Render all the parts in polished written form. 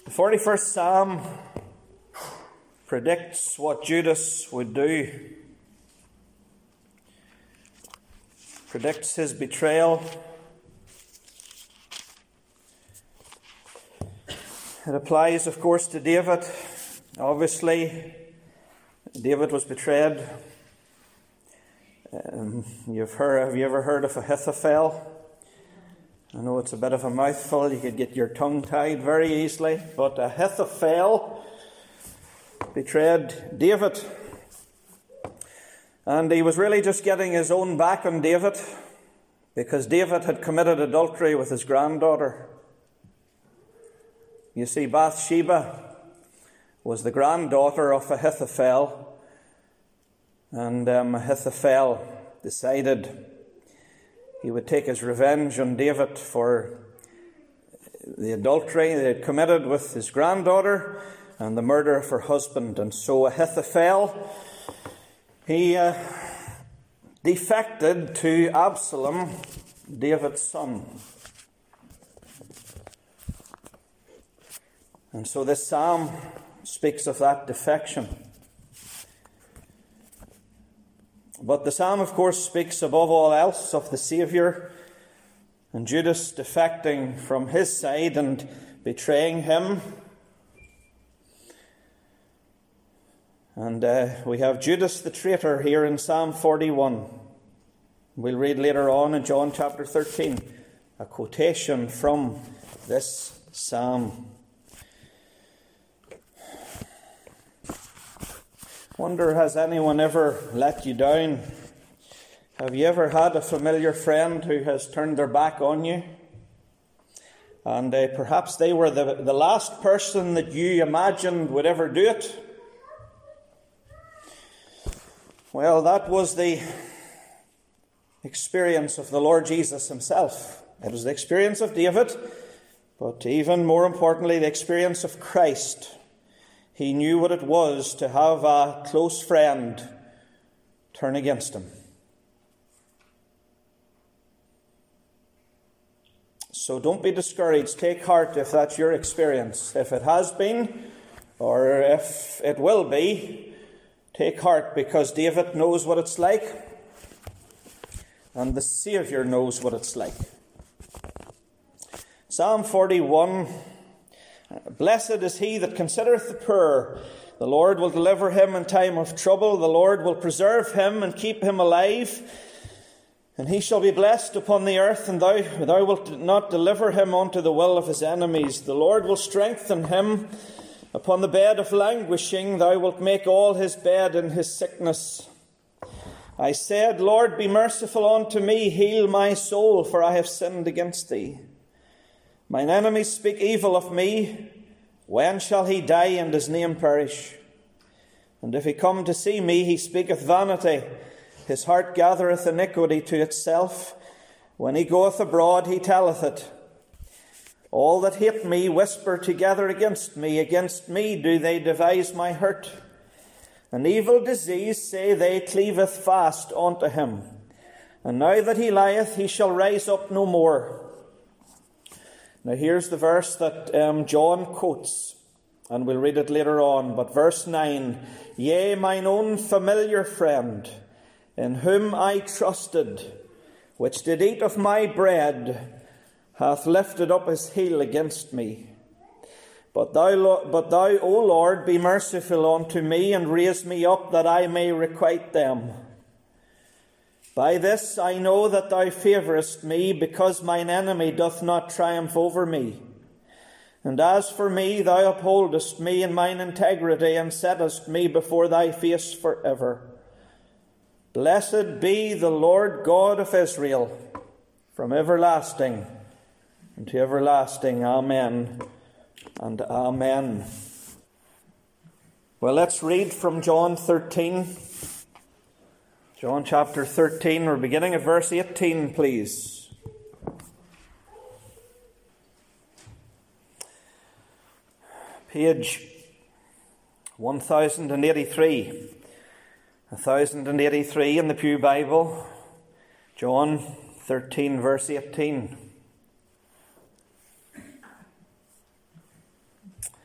The 41st Psalm predicts what Judas would do, predicts his betrayal. It applies, of course, to David. Obviously, David was betrayed. Have you ever heard of Ahithophel? I know it's a bit of a mouthful. You could get your tongue tied very easily. But Ahithophel betrayed David. And he was really just getting his own back on David, because David had committed adultery with his granddaughter. You see, Bathsheba was the granddaughter of Ahithophel. And Ahithophel decided he would take his revenge on David for the adultery they had committed with his granddaughter and the murder of her husband. And so Ahithophel, he defected to Absalom, David's son. And so this psalm speaks of that defection. But the psalm, of course, speaks above all else of the Saviour and Judas defecting from his side and betraying him. And we have Judas the traitor here in Psalm 41. We'll read later on in John chapter 13 a quotation from this psalm. Wonder, has anyone ever let you down? Have you ever had a familiar friend who has turned their back on you? And perhaps they were the last person that you imagined would ever do it? Well, that was the experience of the Lord Jesus himself. It was the experience of David, but even more importantly, the experience of Christ. He knew what it was to have a close friend turn against him. So don't be discouraged. Take heart if that's your experience. If it has been, or if it will be, take heart, because David knows what it's like, and the Saviour knows what it's like. Psalm 41. Blessed is he that considereth the poor. The Lord will deliver him in time of trouble. The Lord will preserve him and keep him alive. And he shall be blessed upon the earth, and thou wilt not deliver him unto the will of his enemies. The Lord will strengthen him upon the bed of languishing. Thou wilt make all his bed in his sickness. I said, Lord, be merciful unto me. Heal my soul, for I have sinned against thee. Mine enemies speak evil of me. When shall he die and his name perish? And if he come to see me, he speaketh vanity. His heart gathereth iniquity to itself. When he goeth abroad, he telleth it. All that hate me whisper together against me. Against me do they devise my hurt. An evil disease, say they, cleaveth fast unto him. And now that he lieth, he shall rise up no more. Now here's the verse that John quotes, and we'll read it later on. But verse 9, Yea, mine own familiar friend, in whom I trusted, which did eat of my bread, hath lifted up his heel against me. But thou, O Lord, be merciful unto me, and raise me up, that I may requite them. By this I know that thou favourest me, because mine enemy doth not triumph over me. And as for me, thou upholdest me in mine integrity, and settest me before thy face for ever. Blessed be the Lord God of Israel, from everlasting unto everlasting. Amen and amen. Well, let's read from John 13. John chapter 13, we're beginning at verse 18, please. Page 1083. 1083 in the Pew Bible. John 13, verse 18.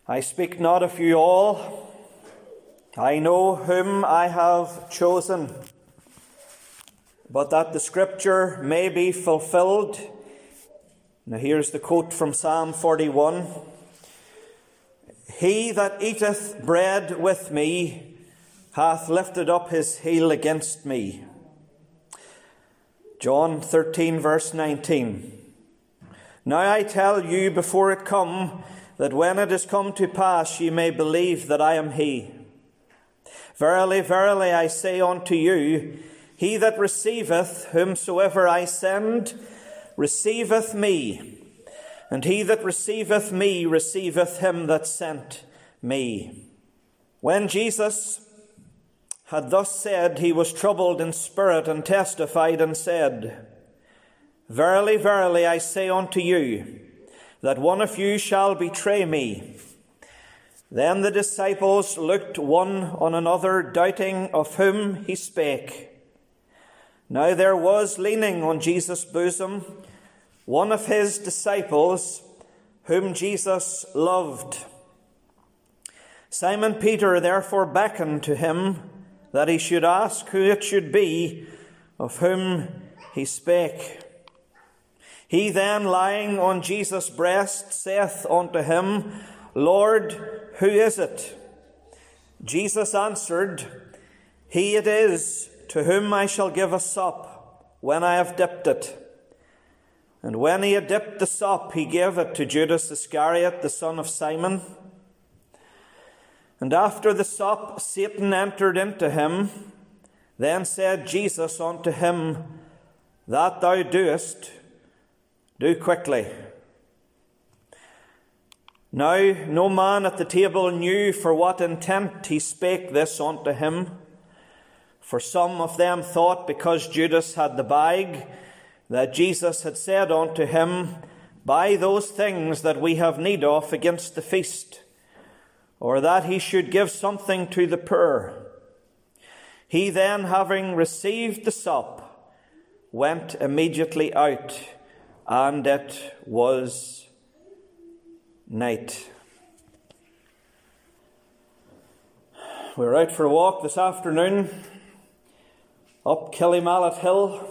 I speak not of you all. I know whom I have chosen, but that the Scripture may be fulfilled. Now here's the quote from Psalm 41. He that eateth bread with me hath lifted up his heel against me. John 13 verse 19. Now I tell you before it come, that when it is come to pass ye may believe that I am he. Verily, verily, I say unto you, he that receiveth whomsoever I send, receiveth me, and he that receiveth me, receiveth him that sent me. When Jesus had thus said, he was troubled in spirit, and testified and said, Verily, verily, I say unto you, that one of you shall betray me. Then the disciples looked one on another, doubting of whom he spake. Now there was leaning on Jesus' bosom one of his disciples, whom Jesus loved. Simon Peter therefore beckoned to him, that he should ask who it should be of whom he spake. He then, lying on Jesus' breast, saith unto him, Lord, who is it? Jesus answered, He it is, to whom I shall give a sop, when I have dipped it. And when he had dipped the sop, he gave it to Judas Iscariot, the son of Simon. And after the sop, Satan entered into him. Then said Jesus unto him, That thou doest, do quickly. Now no man at the table knew for what intent he spake this unto him. For some of them thought, because Judas had the bag, that Jesus had said unto him, Buy those things that we have need of against the feast, or that he should give something to the poor. He then, having received the sop, went immediately out, and it was night. We're out for a walk this afternoon up Killymallet Hill,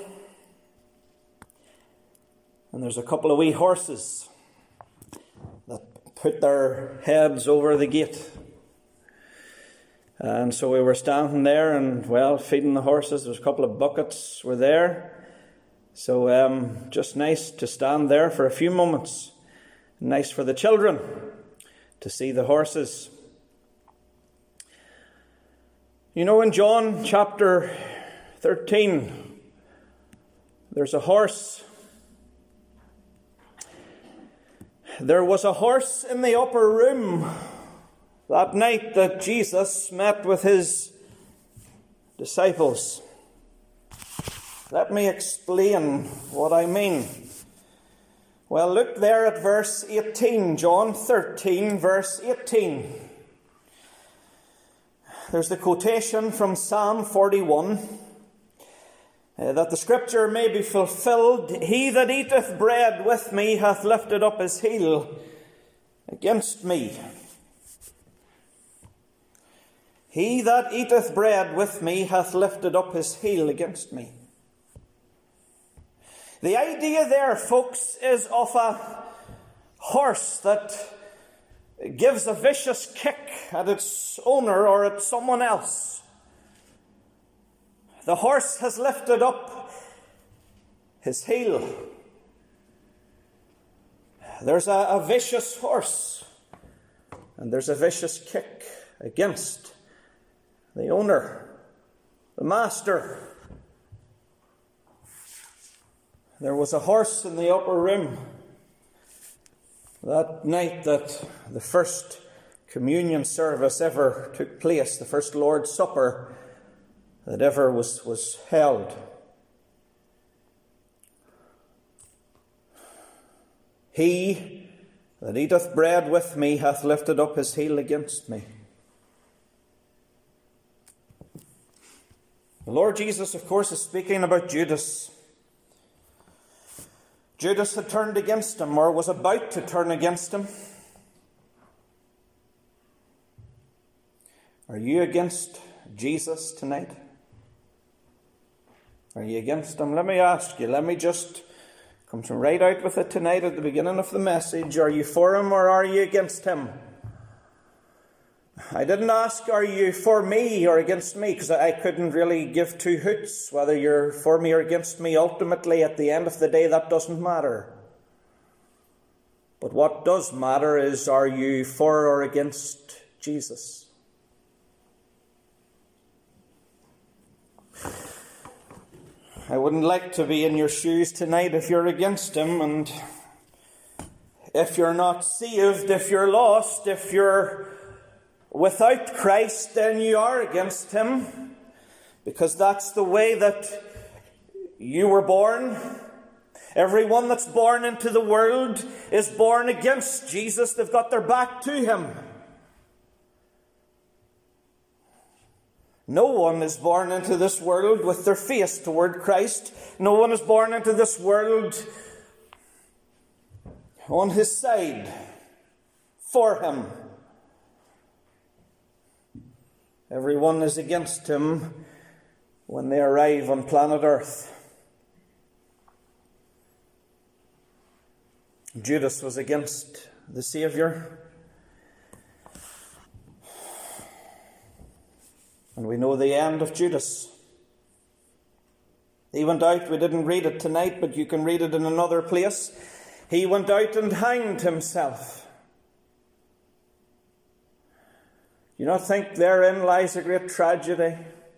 and there's a couple of wee horses that put their heads over the gate. And so we were standing there and, feeding the horses. There was a couple of buckets were there. So just nice to stand there for a few moments. Nice for the children to see the horses. You know, in John chapter 13, there's a horse. There was a horse in the upper room that night that Jesus met with his disciples. Let me explain what I mean. Well, look there at verse 18, John 13, verse 18. There's the quotation from Psalm 41, that the Scripture may be fulfilled. He that eateth bread with me hath lifted up his heel against me. He that eateth bread with me hath lifted up his heel against me. The idea there, folks, is of a horse that gives a vicious kick at its owner or at someone else. The horse has lifted up his heel. There's a vicious horse, and there's a vicious kick against the owner, the master. There was a horse in the upper room that night that the first communion service ever took place, the first Lord's Supper that ever was held. He that eateth bread with me hath lifted up his heel against me. The Lord Jesus, of course, is speaking about Judas. Judas had turned against him, or was about to turn against him. Are you against Jesus tonight? Are you against him? Let me ask you, let me just come right out with it tonight at the beginning of the message. Are you for him or are you against him? I didn't ask, are you for me or against me? Because I couldn't really give two hoots whether you're for me or against me. Ultimately, at the end of the day, that doesn't matter. But what does matter is, are you for or against Jesus? I wouldn't like to be in your shoes tonight if you're against him, and if you're not saved, if you're lost, if you're without Christ, then you are against him, because that's the way that you were born. Everyone that's born into the world is born against Jesus. They've got their back to him. No one is born into this world with their face toward Christ. No one is born into this world on his side, for him. Everyone is against him when they arrive on planet Earth. Judas was against the Saviour. And we know the end of Judas. He went out, we didn't read it tonight, but you can read it in another place. He went out and hanged himself. Do you not think therein lies a great tragedy?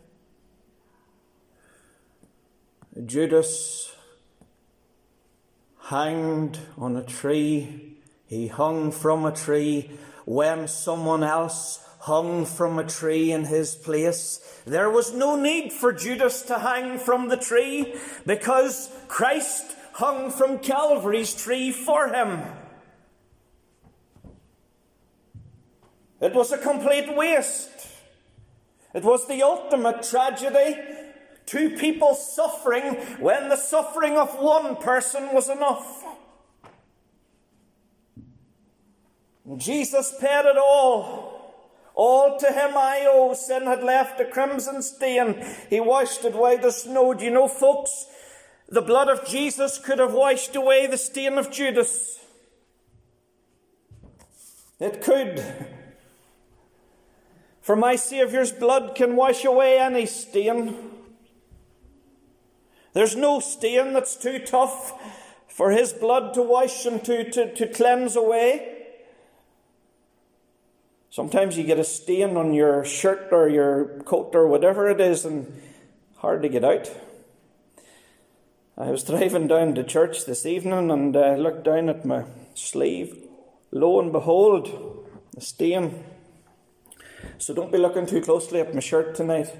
Judas hanged on a tree. He hung from a tree when someone else hung from a tree in his place. There was no need for Judas to hang from the tree, because Christ hung from Calvary's tree for him. It was a complete waste. It was the ultimate tragedy. Two people suffering when the suffering of one person was enough. Jesus paid it all. All to him I owe. Sin had left a crimson stain. He washed it white as snow. Do you know, folks, the blood of Jesus could have washed away the stain of Judas. It could. For my Saviour's blood can wash away any stain. There's no stain that's too tough for his blood to wash and to cleanse away. Sometimes you get a stain on your shirt or your coat or whatever it is, and hard to get out. I was driving down to church this evening and I looked down at my sleeve. Lo and behold, a stain. So don't be looking too closely at my shirt tonight.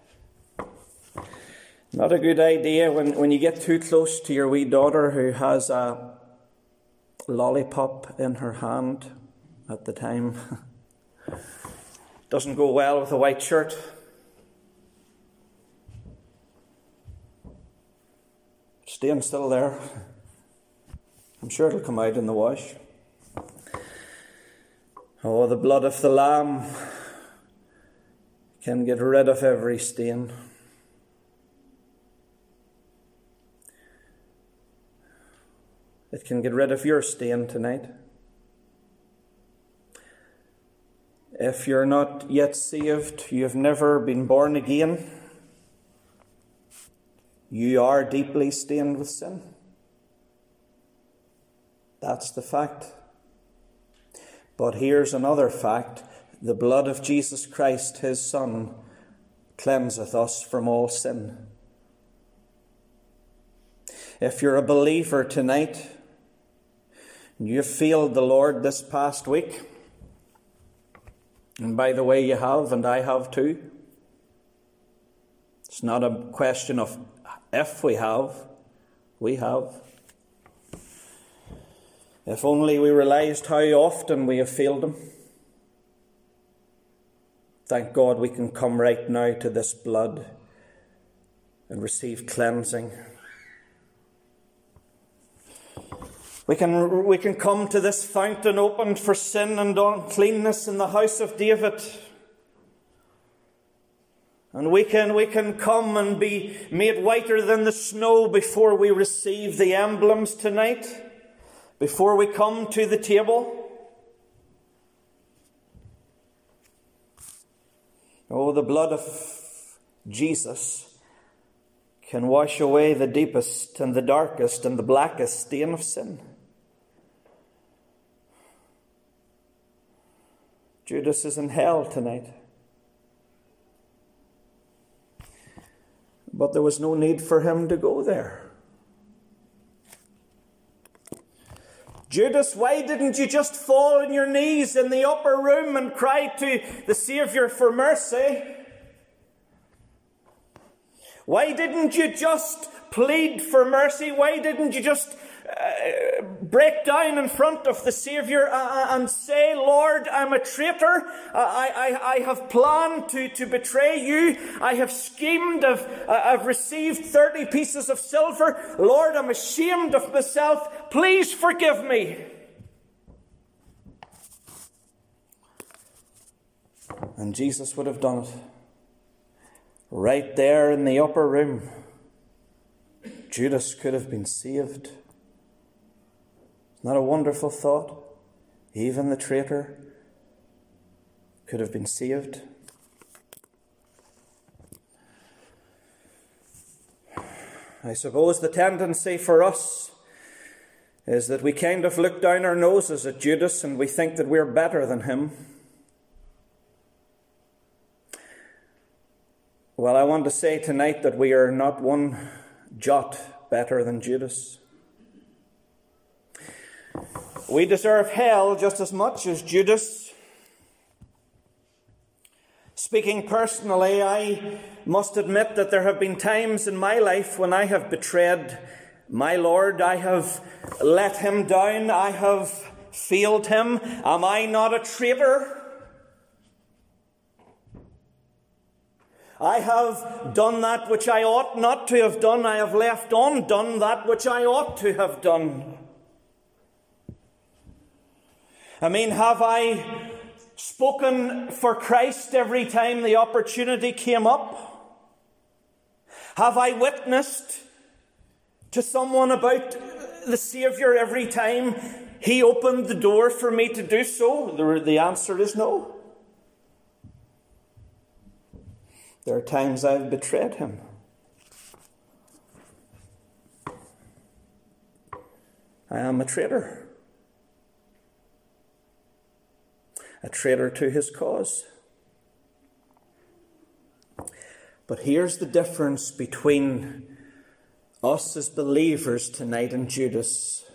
Not a good idea when you get too close to your wee daughter who has a lollipop in her hand at the time. Doesn't go well with a white shirt. Stain's still there. I'm sure it'll come out in the wash. Oh, the blood of the Lamb can get rid of every stain. It can get rid of your stain tonight. If you're not yet saved, you have never been born again, you are deeply stained with sin. That's the fact. But here's another fact. The blood of Jesus Christ, his Son, cleanseth us from all sin. If you're a believer tonight, and you've failed the Lord this past week, and by the way, you have, and I have too. It's not a question of if we have. We have. If only we realised how often we have failed him. Thank God we can come right now to this blood and receive cleansing. We can come to this fountain opened for sin and uncleanness in the house of David. And we can come and be made whiter than the snow before we receive the emblems tonight, before we come to the table. Oh, the blood of Jesus can wash away the deepest and the darkest and the blackest stain of sin. Judas is in hell tonight. But there was no need for him to go there. Judas, why didn't you just fall on your knees in the upper room and cry to the Saviour for mercy? Why didn't you just plead for mercy? Why didn't you just break down in front of the Saviour and say, Lord, I'm a traitor. I have planned to betray you. I have schemed. I've received 30 pieces of silver. Lord, I'm ashamed of myself. Please forgive me. And Jesus would have done it. Right there in the upper room, Judas could have been saved. Isn't that a wonderful thought? Even the traitor could have been saved. I suppose the tendency for us is that we kind of look down our noses at Judas and we think that we're better than him. Well, I want to say tonight that we are not one jot better than Judas. We deserve hell just as much as Judas. Speaking personally, I must admit that there have been times in my life when I have betrayed my Lord. I have let him down. I have failed him. Am I not a traitor? I have done that which I ought not to have done. I have left undone that which I ought to have done. I mean, have I spoken for Christ every time the opportunity came up? Have I witnessed to someone about the Saviour every time he opened the door for me to do so? The answer is no. There are times I've betrayed him. I am a traitor. A traitor to his cause. But here's the difference between us as believers tonight and Judas.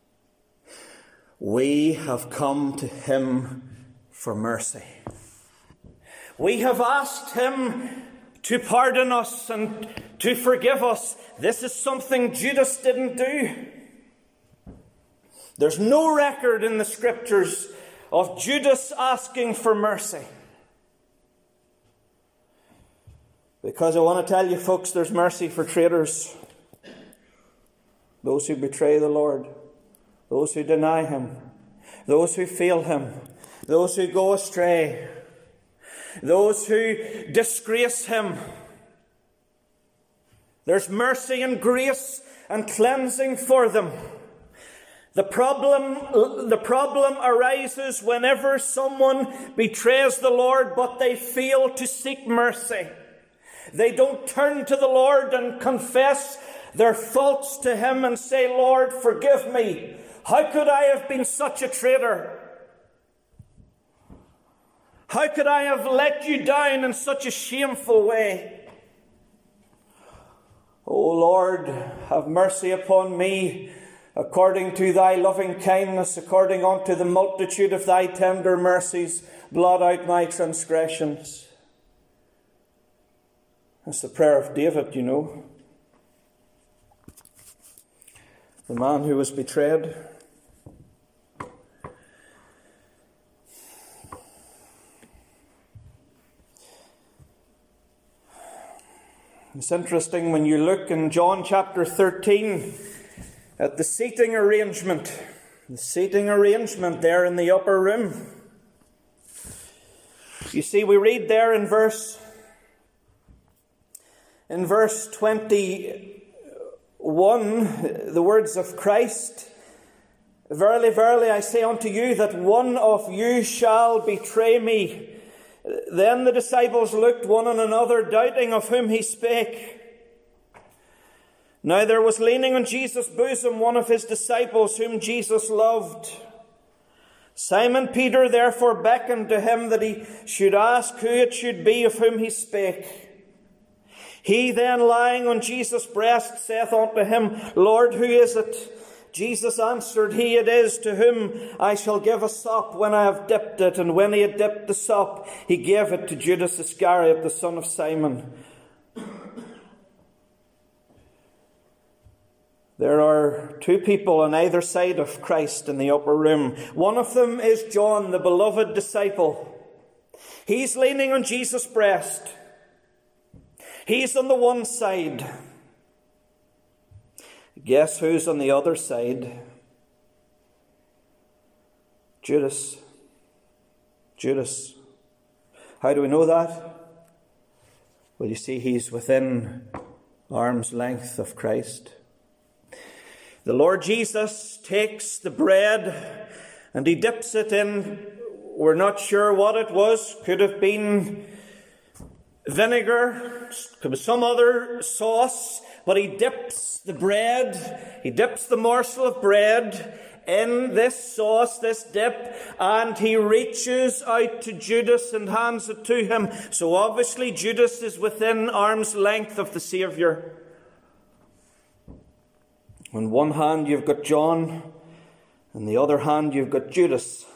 We have come to him for mercy. We have asked him to pardon us and to forgive us. This is something Judas didn't do. There's no record in the Scriptures of Judas asking for mercy. Because I want to tell you, folks, there's mercy for traitors. Those who betray the Lord. Those who deny him. Those who fail him. Those who go astray. Those who disgrace him. There's mercy and grace and cleansing for them. The problem arises whenever someone betrays the Lord, but they fail to seek mercy. They don't turn to the Lord and confess their faults to him and say, Lord, forgive me. How could I have been such a traitor? How could I have let you down in such a shameful way? O Lord, have mercy upon me, according to thy loving kindness, according unto the multitude of thy tender mercies, blot out my transgressions. That's the prayer of David, you know. The man who was betrayed. It's interesting when you look in John chapter 13 at the seating arrangement. The seating arrangement there in the upper room. You see, we read there in verse In verse 21, the words of Christ, "Verily, verily, I say unto you that one of you shall betray me." Then the disciples looked one on another, doubting of whom he spake. Now there was leaning on Jesus' bosom one of his disciples, whom Jesus loved. Simon Peter therefore beckoned to him that he should ask who it should be of whom he spake. He then, lying on Jesus' breast, saith unto him, "Lord, who is it?" Jesus answered, "He it is to whom I shall give a sop when I have dipped it." And when he had dipped the sop, he gave it to Judas Iscariot, the son of Simon. There are two people on either side of Christ in the upper room. One of them is John, the beloved disciple. He's leaning on Jesus' breast. He's on the one side. Guess who's on the other side? Judas. Judas. How do we know that? Well, you see, he's within arm's length of Christ. The Lord Jesus takes the bread and he dips it in. We're not sure what it was. Could have been vinegar, could be some other sauce. But he dips the bread, he dips the morsel of bread in this sauce, this dip, and he reaches out to Judas and hands it to him. So obviously Judas is within arm's length of the Saviour. On one hand you've got John, on the other hand you've got Judas.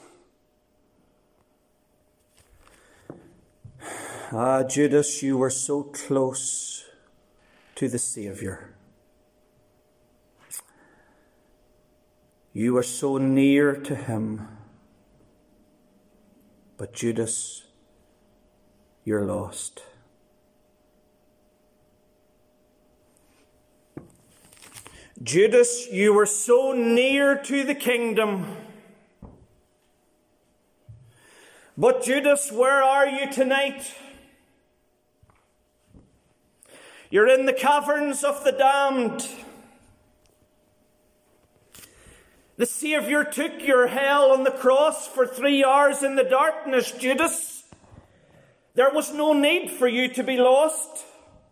Ah, Judas, you were so close to the Saviour. You were so near to him. But Judas, you're lost. Judas, you were so near to the kingdom. But Judas, where are you tonight? You're in the caverns of the damned. The Saviour took your hell on the cross for 3 hours in the darkness, Judas. There was no need for you to be lost.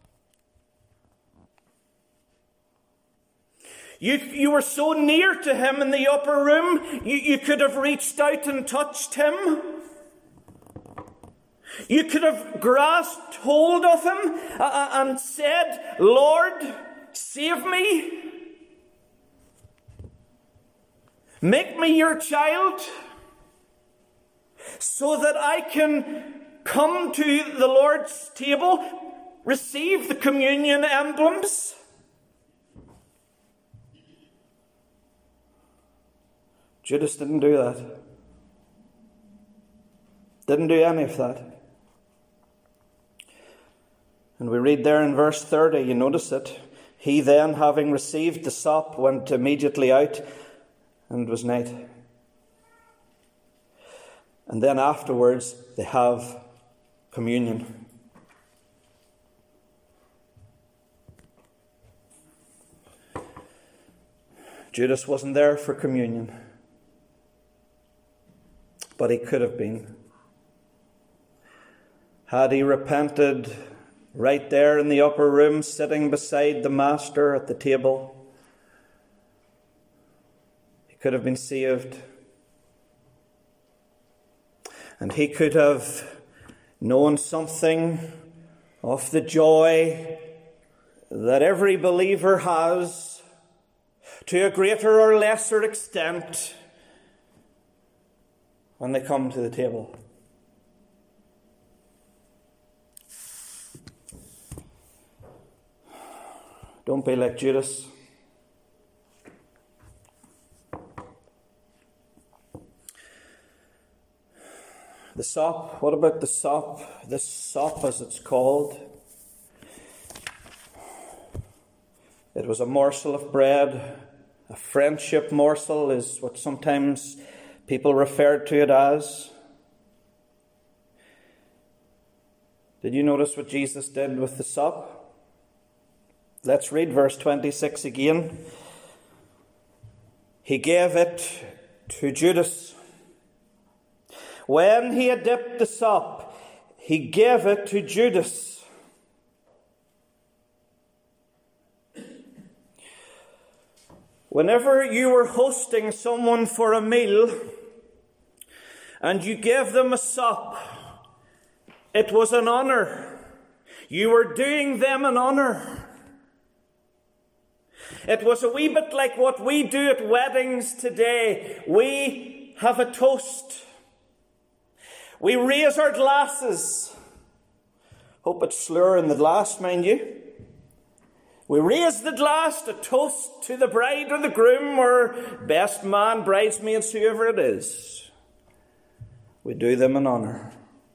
You were so near to him in the upper room, you could have reached out and touched him. You could have grasped hold of him and said, "Lord, save me. Make me your child so that I can come to the Lord's table, receive the communion emblems." Judas didn't do that. Didn't do any of that. And we read there in verse 30, you notice it. He then, having received the sop, went immediately out, and it was night. And then afterwards, they have communion. Judas wasn't there for communion, but he could have been. Had he repented right there in the upper room, sitting beside the Master at the table, he could have been saved. And he could have known something of the joy that every believer has, to a greater or lesser extent, when they come to the table. Don't be like Judas. The sop, what about the sop? This sop, as it's called. It was a morsel of bread. A friendship morsel is what sometimes people referred to it as. Did you notice what Jesus did with the sop? Let's read verse 26 again. He gave it to Judas. When he had dipped the sop, he gave it to Judas. Whenever you were hosting someone for a meal and you gave them a sop, it was an honour. You were doing them an honour. It was a wee bit like what we do at weddings today. We have a toast. We raise our glasses. Hope it's slur in the glass, mind you. We raise the glass to toast to the bride or the groom or best man, bridesmaids, whoever it is. We do them an honour.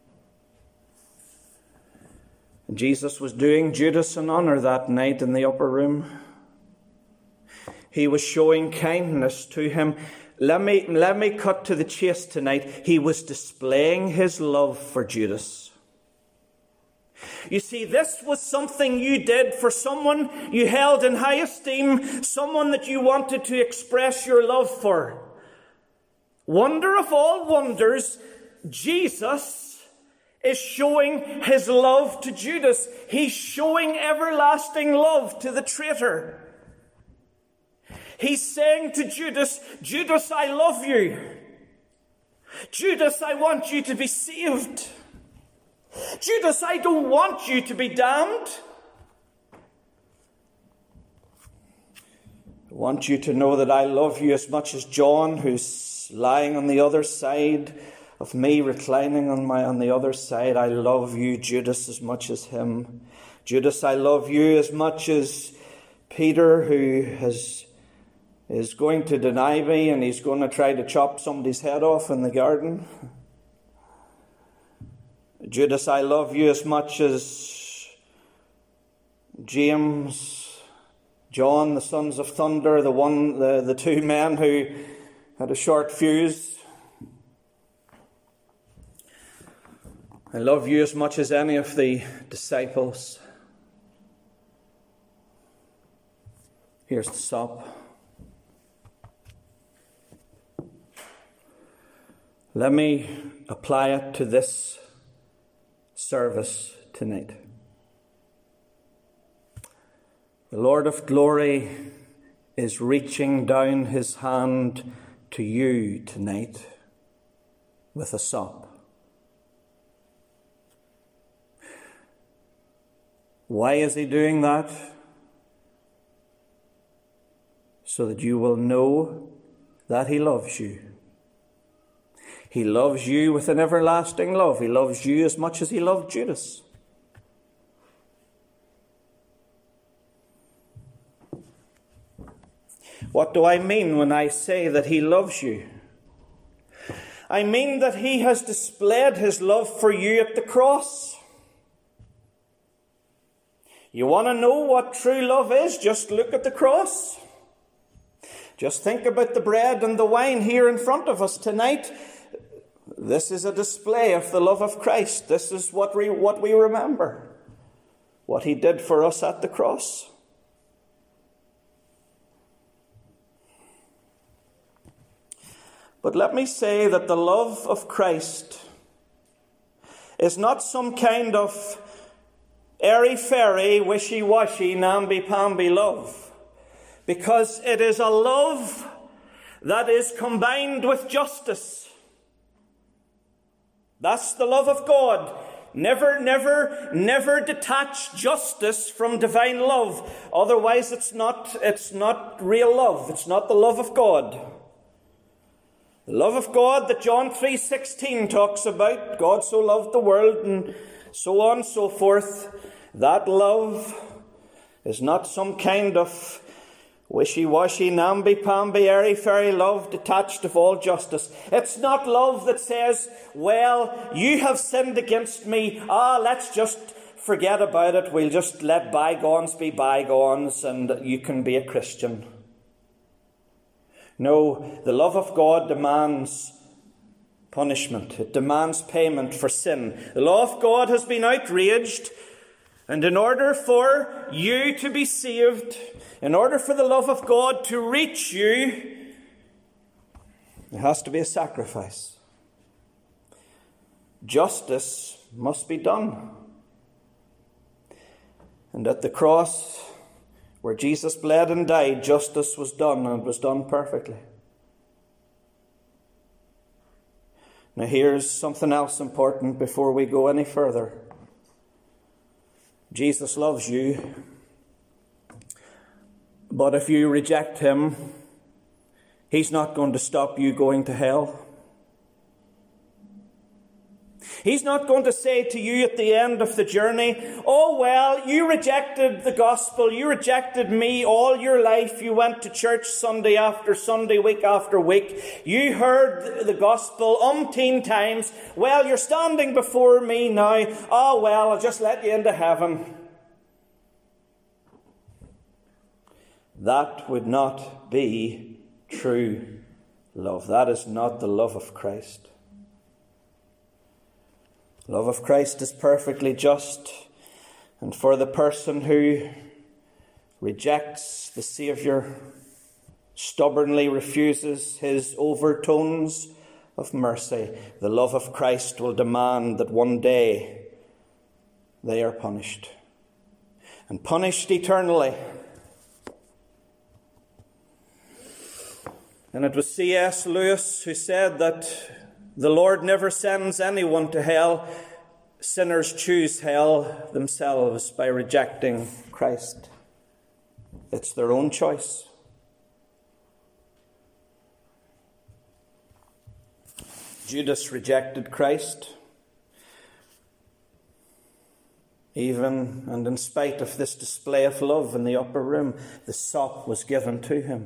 And Jesus was doing Judas an honour that night in the upper room. He was showing kindness to him. Let me cut to the chase tonight. He was displaying his love for Judas. You see, this was something you did for someone you held in high esteem, someone that you wanted to express your love for. Wonder of all wonders, Jesus is showing his love to Judas. He's showing everlasting love to the traitor. He's saying to Judas, Judas, I love you. Judas, I want you to be saved. Judas, I don't want you to be damned. I want you to know that I love you as much as John, who's lying on the other side of me, reclining on the other side. I love you, Judas, as much as him. Judas, I love you as much as Peter, who is going to deny me, and he's going to try to chop somebody's head off in the garden. Judas, I love you as much as James, John, the sons of thunder, the two men who had a short fuse. I love you as much as any of the disciples. Here's the sop. Let me apply it to this service tonight. The Lord of glory is reaching down his hand to you tonight with a sop. Why is he doing that? So that you will know that he loves you. He loves you with an everlasting love. He loves you as much as he loved Judas. What do I mean when I say that he loves you? I mean that he has displayed his love for you at the cross. You want to know what true love is? Just look at the cross. Just think about the bread and the wine here in front of us tonight. This is a display of the love of Christ. This is what we remember. What he did for us at the cross. But let me say that the love of Christ is not some kind of airy-fairy, wishy-washy, namby-pamby love. Because it is a love that is combined with justice. That's the love of God. Never detach justice from divine love. Otherwise it's not real love. It's not the love of God. The love of God that John 3:16 talks about, God so loved the world and so on and so forth, that love is not some kind of wishy-washy, namby-pamby, airy-fairy love detached of all justice. It's not love that says, well, you have sinned against me, let's just forget about it, we'll just let bygones be bygones and you can be a Christian. No, the love of God demands punishment. It demands payment for sin. The law of God has been outraged, And in order for you to be saved, in order for the love of God to reach you, there has to be a sacrifice. Justice must be done. And at the cross, where Jesus bled and died, justice was done, and it was done perfectly. Now here's something else important before we go any further. Jesus loves you, but if you reject him, he's not going to stop you going to hell. He's not going to say to you at the end of the journey, oh well, you rejected the gospel, you rejected me all your life, you went to church Sunday after Sunday, week after week, you heard the gospel umpteen times, well, you're standing before me now, oh well, I'll just let you into heaven. That would not be true love. That is not the love of Christ. The love of Christ is perfectly just, and for the person who rejects the Saviour, stubbornly refuses his overtones of mercy, the love of Christ will demand that one day they are punished, and punished eternally. And it was C.S. Lewis who said that the Lord never sends anyone to hell. Sinners choose hell themselves by rejecting Christ. It's their own choice. Judas rejected Christ. Even and in spite of this display of love in the upper room, the sop was given to him.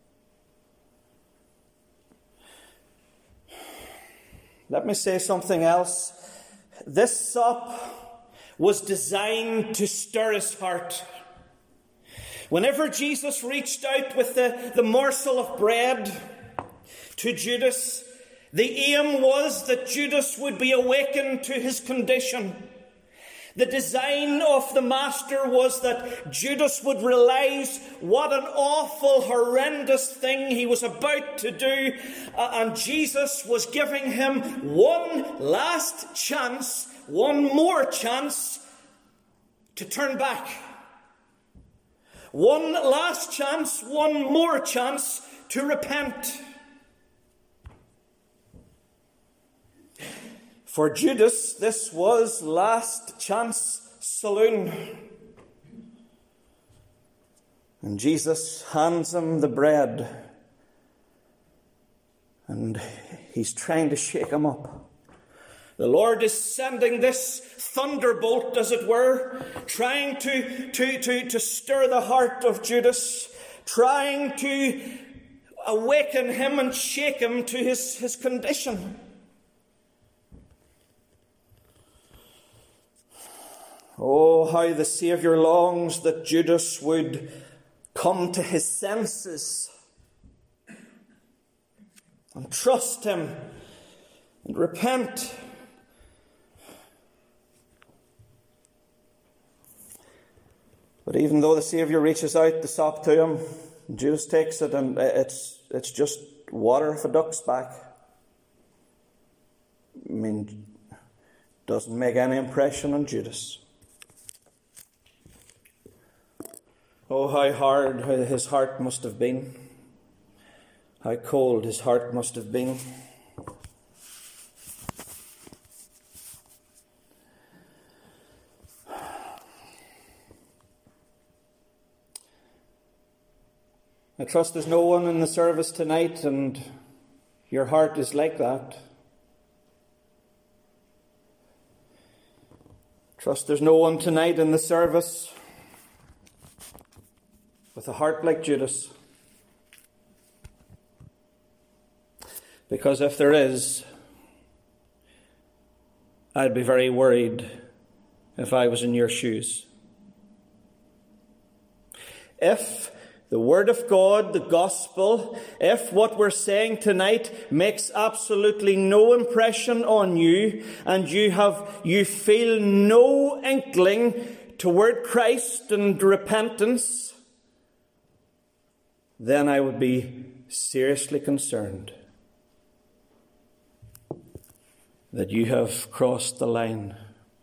Let me say something else. This sop was designed to stir his heart. Whenever Jesus reached out with the morsel of bread to Judas, the aim was that Judas would be awakened to his condition. The design of the Master was that Judas would realize what an awful, horrendous thing he was about to do. And Jesus was giving him one last chance, one more chance to turn back. One last chance, one more chance to repent. For Judas, this was last chance saloon. And Jesus hands him the bread. And he's trying to shake him up. The Lord is sending this thunderbolt, as it were, trying to stir the heart of Judas, trying to awaken him and shake him to his condition. Oh, how the Saviour longs that Judas would come to his senses and trust him and repent. But even though the Saviour reaches out the sop to him, Judas takes it, and it's just water off a duck's back. I mean, doesn't make any impression on Judas. Oh, how hard his heart must have been. How cold his heart must have been. I trust there's no one in the service tonight and your heart is like that. Trust there's no one tonight in the service with a heart like Judas. Because if there is, I'd be very worried if I was in your shoes. If the Word of God, the Gospel, if what we're saying tonight makes absolutely no impression on you, and you feel no inkling toward Christ and repentance, then I would be seriously concerned that you have crossed the line.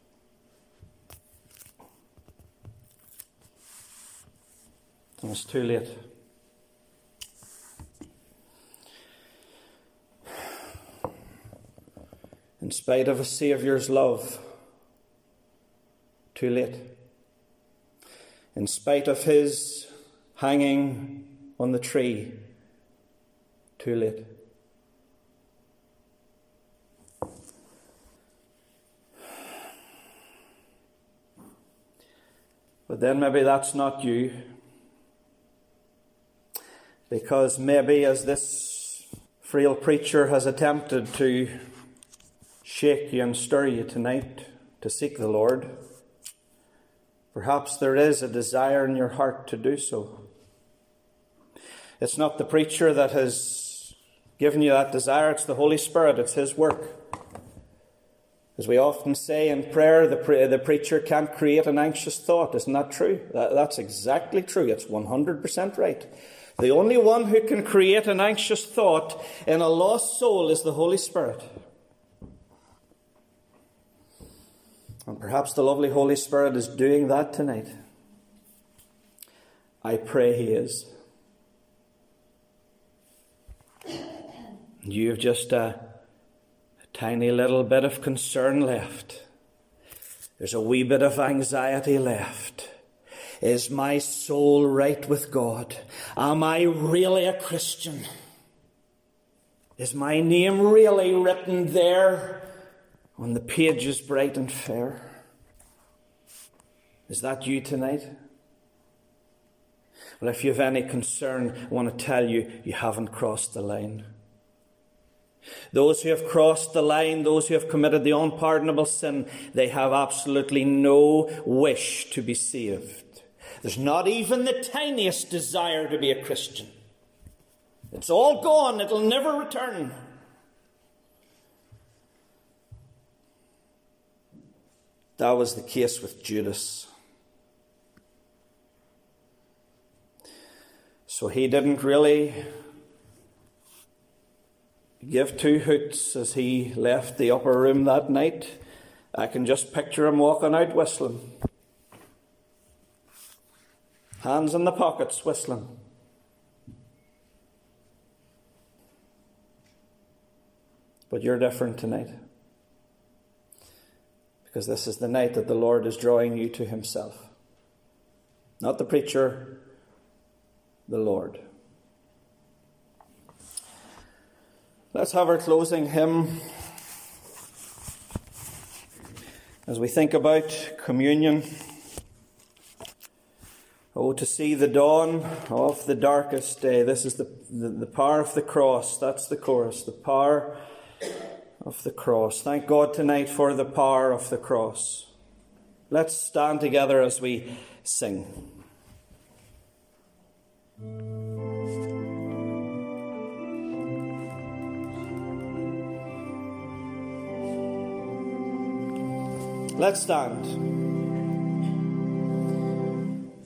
And it's too late. In spite of a Saviour's love, too late. In spite of his hanging on the tree, too late. But then maybe that's not you. Because maybe as this frail preacher has attempted to shake you and stir you tonight to seek the Lord, perhaps there is a desire in your heart to do so. It's not the preacher that has given you that desire, it's the Holy Spirit, it's his work. As we often say in prayer, the preacher can't create an anxious thought. Isn't that true? That's exactly true. It's 100% right. The only one who can create an anxious thought in a lost soul is the Holy Spirit. And perhaps the lovely Holy Spirit is doing that tonight. I pray he is. You have just a tiny little bit of concern left. There's a wee bit of anxiety left. Is my soul right with God? Am I really a Christian? Is my name really written there on the pages bright and fair? Is that you tonight? Well, if you have any concern, I want to tell you, you haven't crossed the line. Those who have crossed the line, those who have committed the unpardonable sin, they have absolutely no wish to be saved. There's not even the tiniest desire to be a Christian. It's all gone. It'll never return. That was the case with Judas. So he didn't really give two hoots as he left the upper room that night. I can just picture him walking out whistling. Hands in the pockets, whistling. But you're different tonight. Because this is the night that the Lord is drawing you to himself. Not the preacher, the Lord. Let's have our closing hymn as we think about communion. Oh, to see the dawn of the darkest day. This is the power of the cross. That's the chorus. The power of the cross. Thank God tonight for the power of the cross. Let's stand together as we sing. Let's stand.